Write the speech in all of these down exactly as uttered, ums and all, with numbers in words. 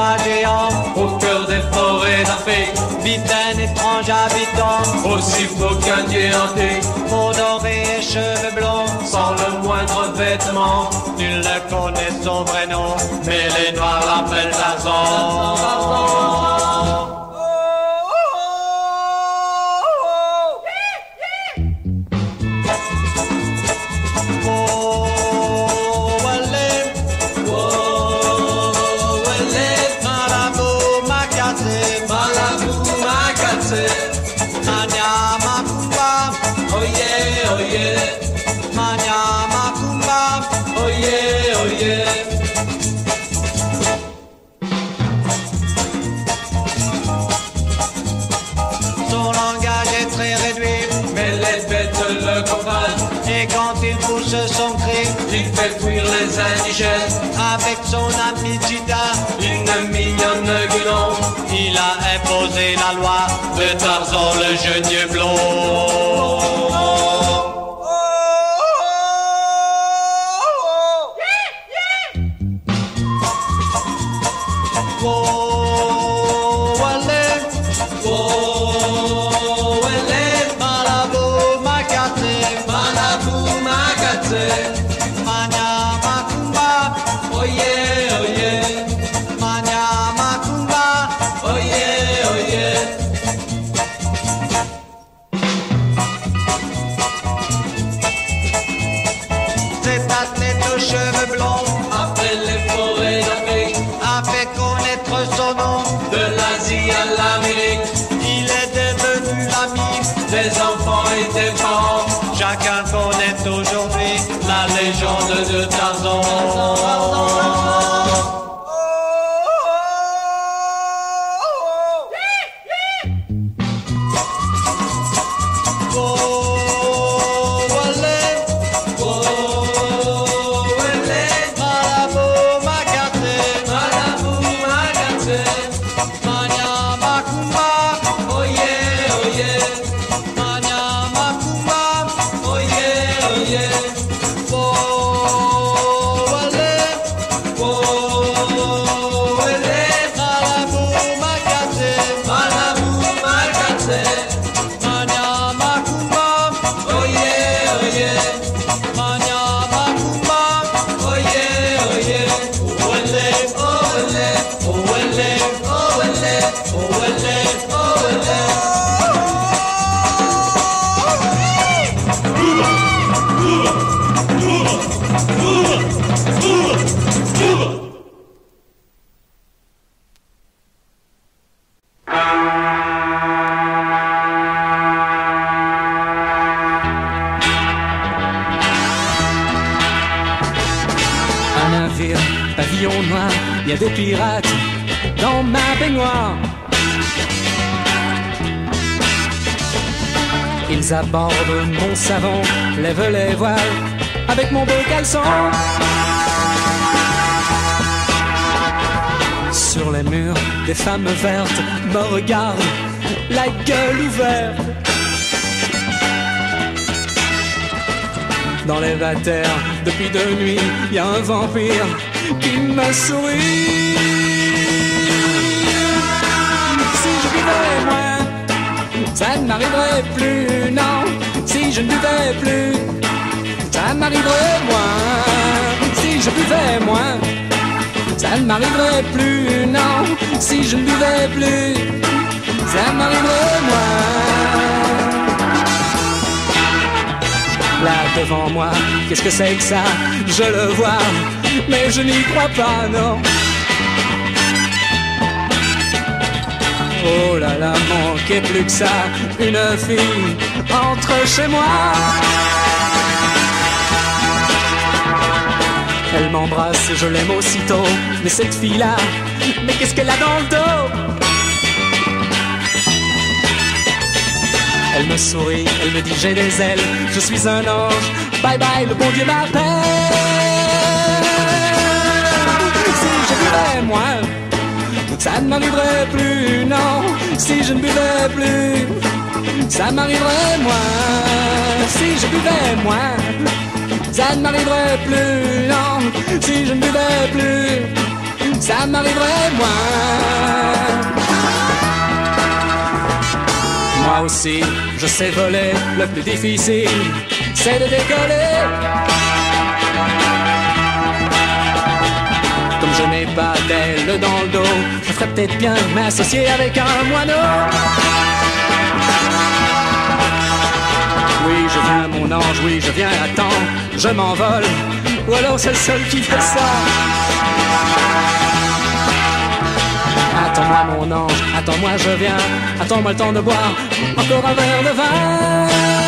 pas géant, au cœur des forêts d'Afrique, vit un étrange habitant, aussi beau qu'un dieu antique, peau dorée et cheveux blonds, sans le moindre vêtement. Nul ne connaît son vrai nom, mais les noirs l'appellent Tarzan. Et quand il pousse son cri, il fait fuir les indigènes. Avec son ami Tita, une mignonne guenon, il a imposé la loi de Tarzan le genieux blond. Des enfants et des parents, chacun connaît aujourd'hui la légende de Tarzan. Pavillon noir, il y a des pirates dans ma baignoire. Ils abordent mon savon, lèvent les voiles avec mon beau caleçon. Sur les murs, des femmes vertes me regardent, la gueule ouverte. Dans les vatères, depuis deux nuits, il y a un vampire qui me sourit. Si je buvais moins, ça ne m'arriverait plus, non. Si je ne buvais plus, ça m'arriverait moins. Si je buvais moins, ça ne m'arriverait plus, non. Si je ne buvais plus, ça m'arriverait moins. Là devant moi, qu'est-ce que c'est que ça? Je le vois, mais je n'y crois pas, non. Oh là là, manquait plus que ça, une fille entre chez moi. Elle m'embrasse et je l'aime aussitôt. Mais cette fille-là, mais qu'est-ce qu'elle a dans le dos? Elle me sourit, elle me dit j'ai des ailes, je suis un ange, bye bye, le bon Dieu m'appelle. Si je buvais moins, ça ne m'arriverait plus, non. Si je ne buvais plus, ça m'arriverait moins. Si je buvais moins, ça ne m'arriverait plus, non. Si je ne buvais plus, ça m'arriverait moins. Moi aussi, je sais voler, le plus difficile, c'est de décoller. Comme je n'ai pas d'aile dans le dos, je ferais peut-être bien m'associer avec un moineau. Oui, je viens mon ange, oui, je viens à temps, je m'envole, ou alors c'est le seul qui fait ça. Attends-moi mon ange, attends-moi je viens, attends-moi le temps de boire encore un verre de vin.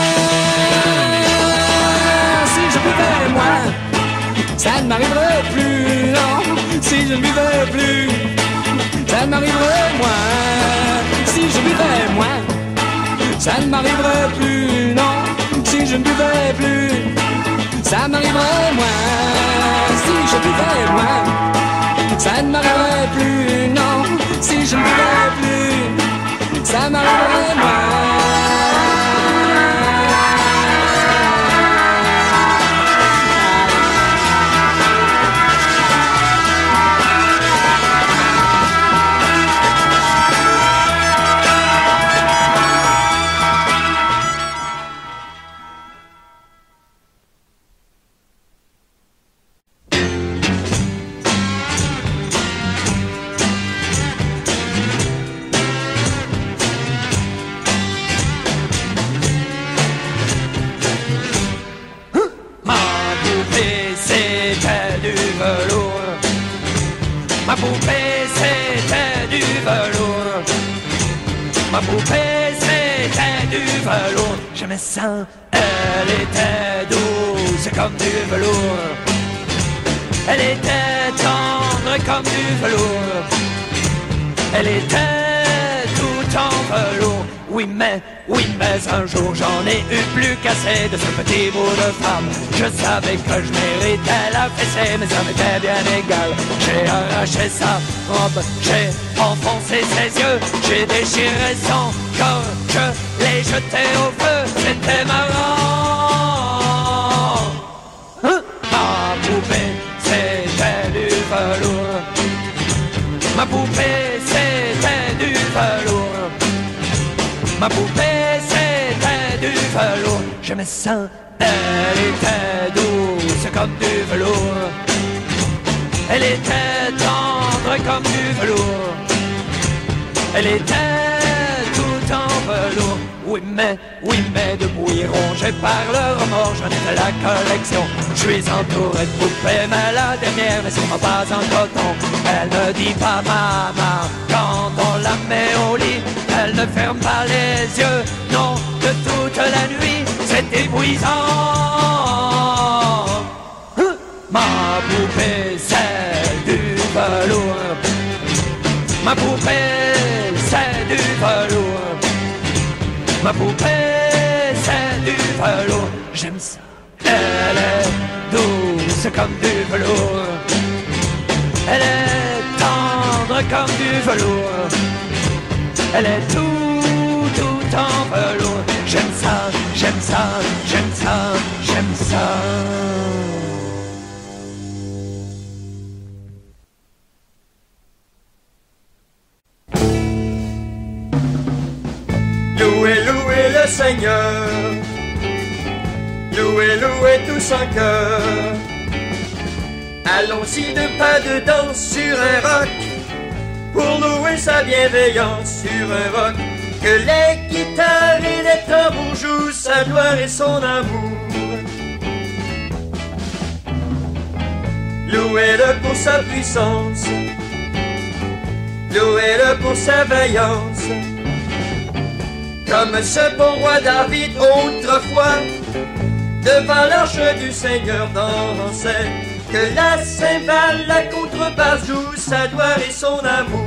Si je buvais moins, ça ne m'arriverait plus, non. Si je ne buvais plus, ça ne m'arriverait moins. Si je buvais moins, ça ne m'arriverait plus, non. Si je ne buvais plus, ça m'arriverait moins. Si je buvais moins, ça ne m'arriverait plus, non. Si je ne buvais plus, ça m'arriverait moins. Ma poupée c'était du velours. Ma poupée c'était du velours. J'aimais ça, elle était douce comme du velours. Elle était tendre comme du velours. Elle était tout en velours. Oui mais, oui mais un jour j'en ai eu plus qu'assez de ce petit bout de femme. Je savais que je méritais la fessée, mais ça m'était bien égal. J'ai arraché sa robe, j'ai enfoncé ses yeux, j'ai déchiré son corps, je l'ai jeté au feu, c'était marrant. Hein? Ma poupée, c'était du velours. Ma poupée, c'était du velours. Ma poupée c'était du velours. J'aimais ça, elle était douce comme du velours. Elle était tendre comme du velours. Elle était tout en velours. Oui mais, oui mais de bouillir rongé par le remords, j'en ai de la collection. Je suis entouré de poupées, mais la dernière n'est sûrement pas en coton. Elle ne dit pas maman quand on la met au lit. Elle ne ferme pas les yeux, non, de toute la nuit, c'est épuisant. Hein? Ma poupée, c'est du velours. Ma poupée, c'est du velours. Ma poupée, c'est du velours. J'aime ça, elle est douce comme du velours. Elle est tendre comme du velours. Elle est tout, tout en velours. J'aime ça, j'aime ça, j'aime ça, j'aime ça. Louez, louez le Seigneur. Louez, louez tous en cœur. Allons-y de pas de danse sur un roc, pour louer sa bienveillance sur un roc. Que les guitares et les tambours jouent sa gloire et son amour. Louez-le pour sa puissance, louez-le pour sa vaillance. Comme ce bon roi David autrefois, devant l'arche du Seigneur dansait. Que la cymbale, la contrebasse joue sa gloire et son amour.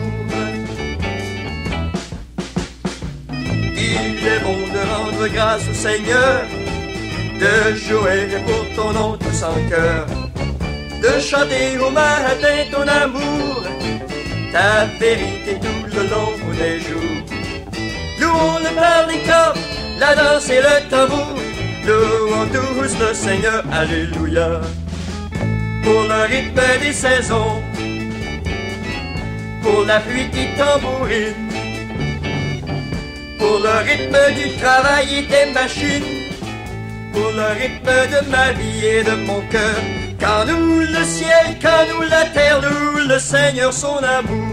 Il est bon de rendre grâce au Seigneur, de jouer pour ton nom tous en cœur, de chanter au matin ton amour, ta vérité tout le long des jours. Louons-le par les cordes, la danse et le tambour, louons tous le Seigneur, alléluia. Pour le rythme des saisons, pour la pluie qui tambourine, pour le rythme du travail et des machines, pour le rythme de ma vie et de mon cœur. Quand nous le ciel, quand nous la terre, nous le Seigneur son amour.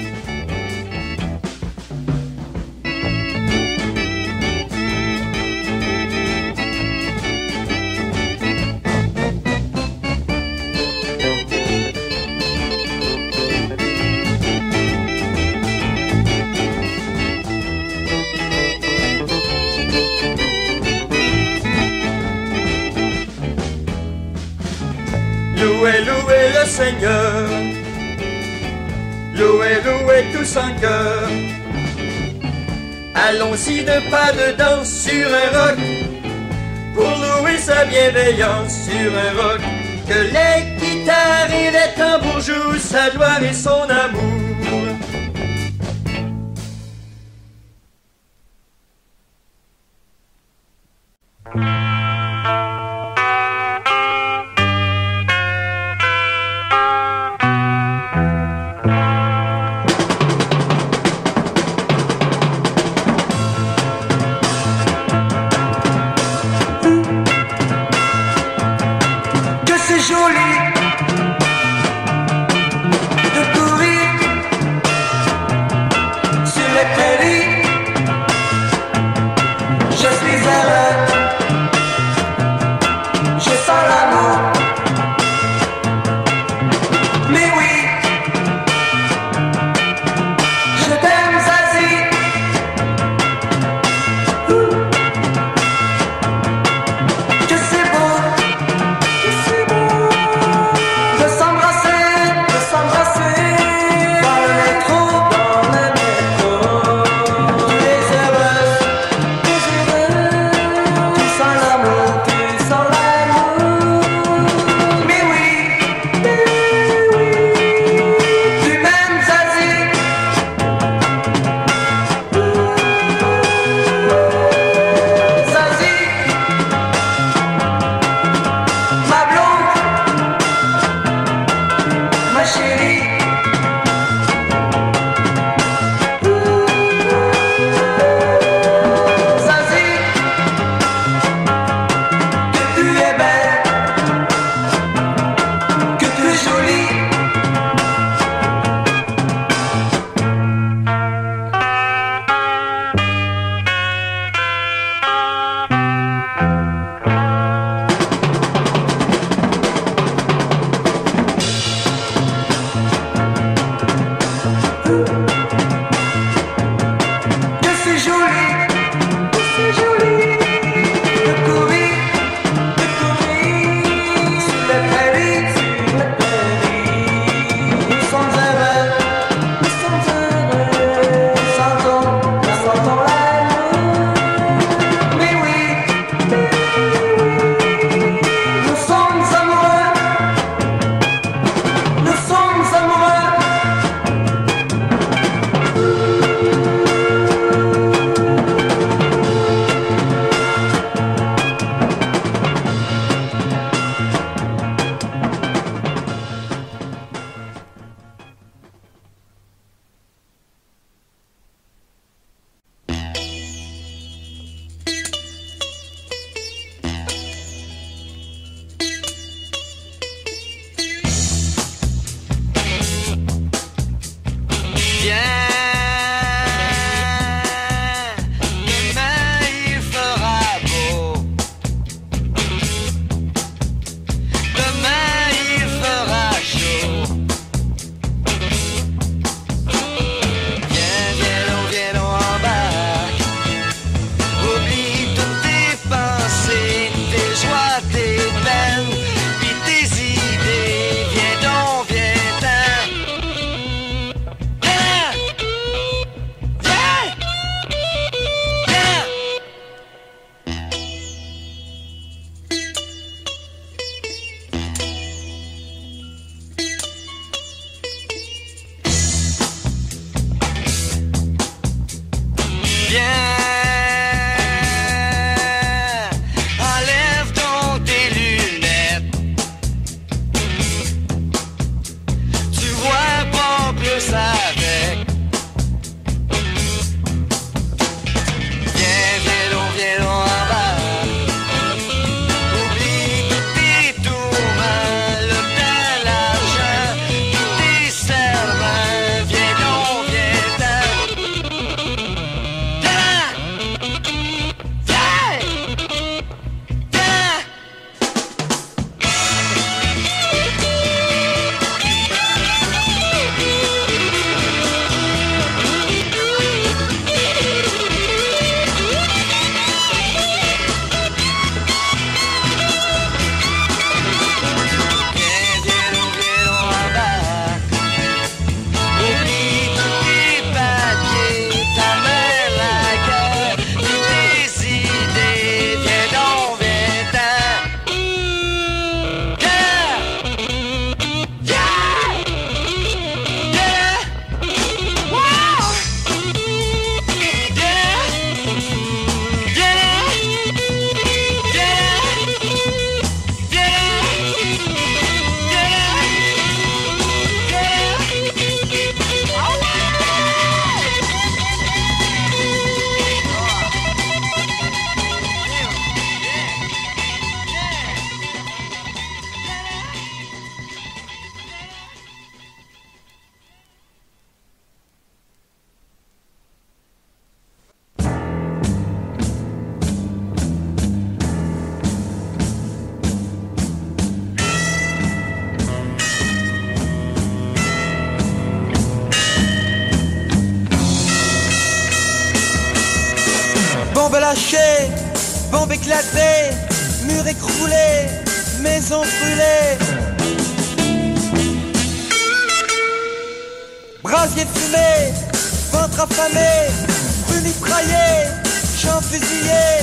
Louez, louez le Seigneur, louez, louez tous en cœur. Allons-y de pas de danse sur un roc, pour louer sa bienveillance sur un roc. Que les guitares et les tambours jouent sa gloire et son amour. lâchés, bombes éclatées, murs écroulés, maisons brûlées. Brasier fumé, ventre affamé, rue mitraillée, champs fusillés.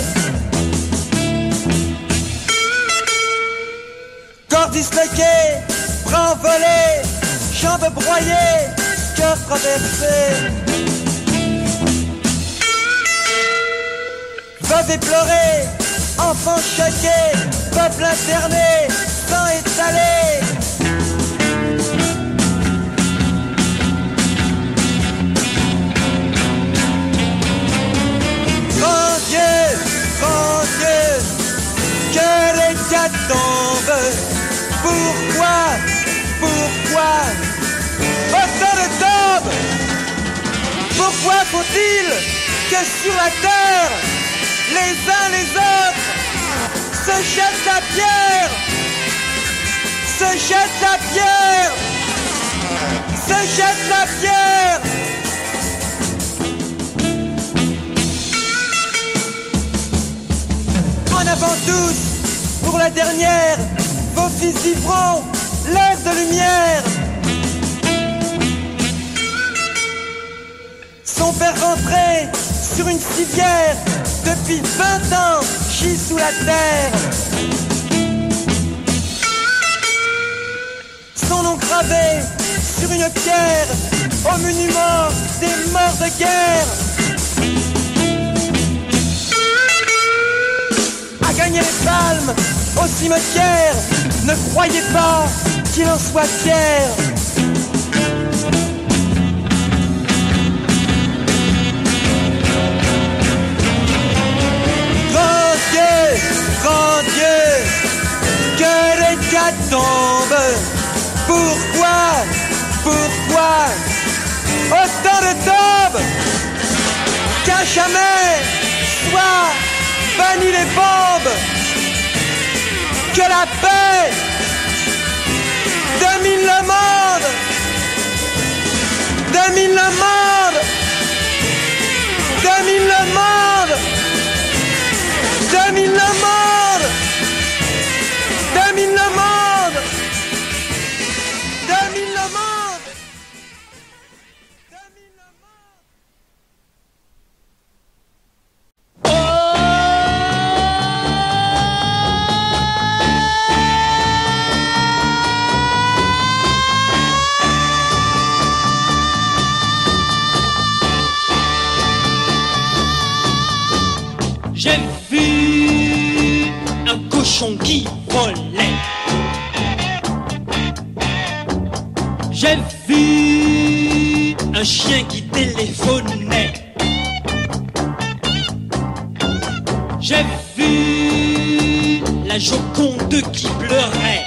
Corps disloqués, bras envolés, jambes broyées, cœur traversé. Veuve éplorée, enfants choqués, peuple interné, sang étalé. Grand Dieu, grand Dieu, que l'hécatombe. Pourquoi, pourquoi, autant de tombes? Pourquoi faut-il que sur la terre, les uns les autres se jettent la pierre, se jettent la pierre, se jettent la pierre? En avant tous, pour la dernière, vos fils vivront l'ère de lumière. Son père rentré sur une civière, depuis vingt ans, gît sous la terre. Son nom gravé sur une pierre, au monument des morts de guerre. A gagner les palmes au cimetière, ne croyez pas qu'il en soit fier. Grand Dieu, grand Dieu, que l'hécatombe. Pourquoi, pourquoi autant de tombes? Qu'à jamais soit banni les bombes. Que la paix domine le monde, domine le monde, domine le monde, domine le monde, domine le monde, domine le monde, domine le monde. J'ai vu un cochon qui volait. J'ai vu un chien qui téléphonait. J'ai vu la Joconde qui pleurait.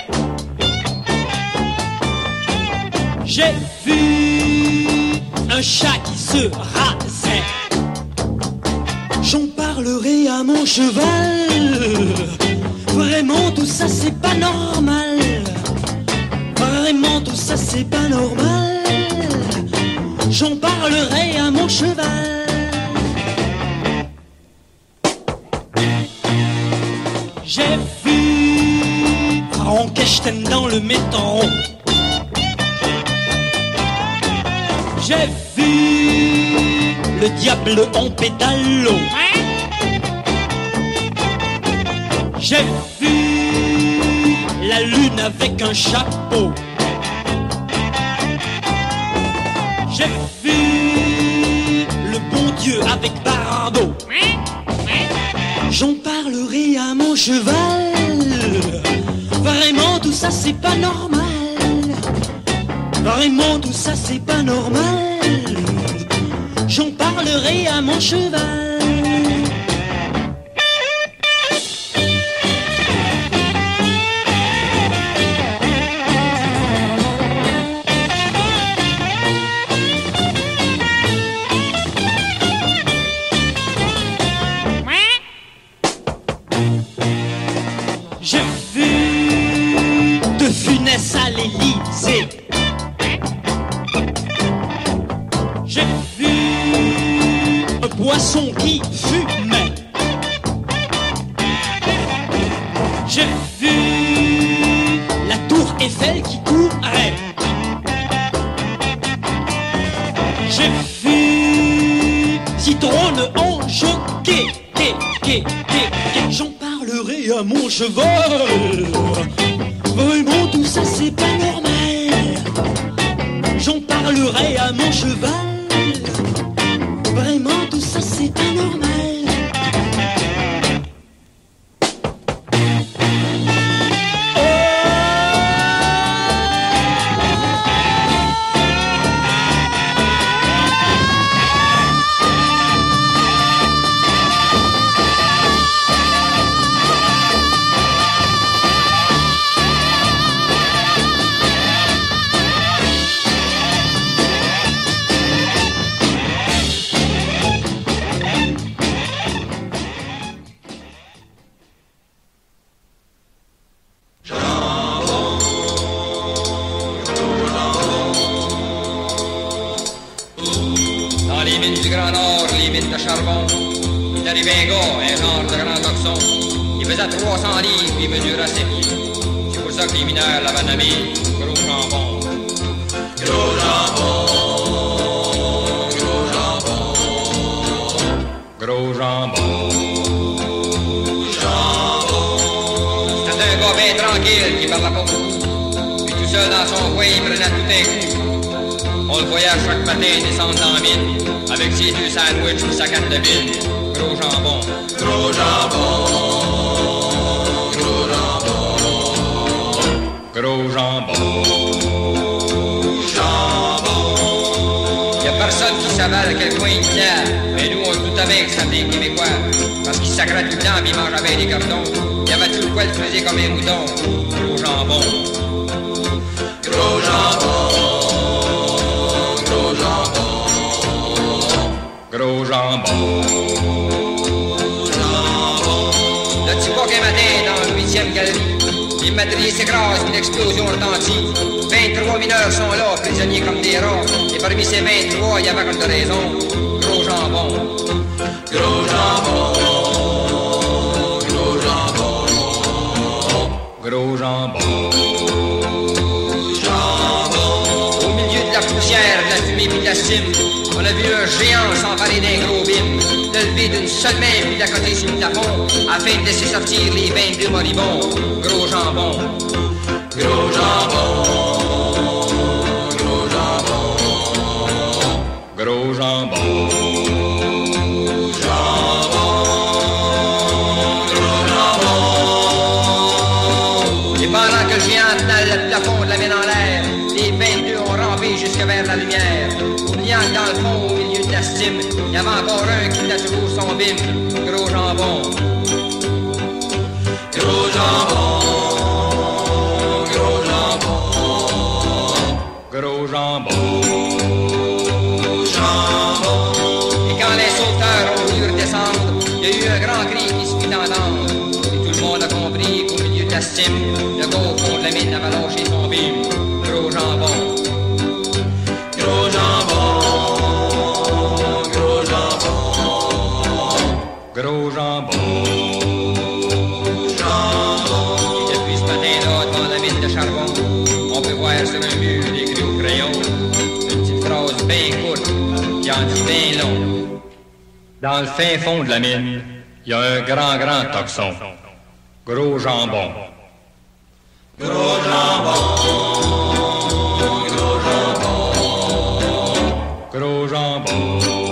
J'ai vu un chat qui se rasait. J'en parlerai à mon cheval. Vraiment tout ça c'est pas normal. Vraiment tout ça c'est pas normal. J'en parlerai à mon cheval. J'ai vu Frankenstein dans le métro. J'ai vu le diable en pédalo. J'ai vu la lune avec un chapeau. J'ai vu le bon Dieu avec Bardot. J'en parlerai à mon cheval. Vraiment tout ça c'est pas normal. Vraiment tout ça c'est pas normal. J'en parlerai à mon cheval. J'ai vu De Funès à l'Élysée. J'ai vu un poisson qui fumait. Eiffel qui courait. J'ai vu Citrone en jockey, quai, quai, quai, quai. J'en parlerai à mon cheval. Vraiment tout ça c'est pas normal. J'en parlerai à mon cheval. Vraiment tout ça c'est pas normal. Dans le fin fond de la mine, il y a un grand, grand toxon. Gros jambon. Gros jambon. Gros jambon. Gros jambon.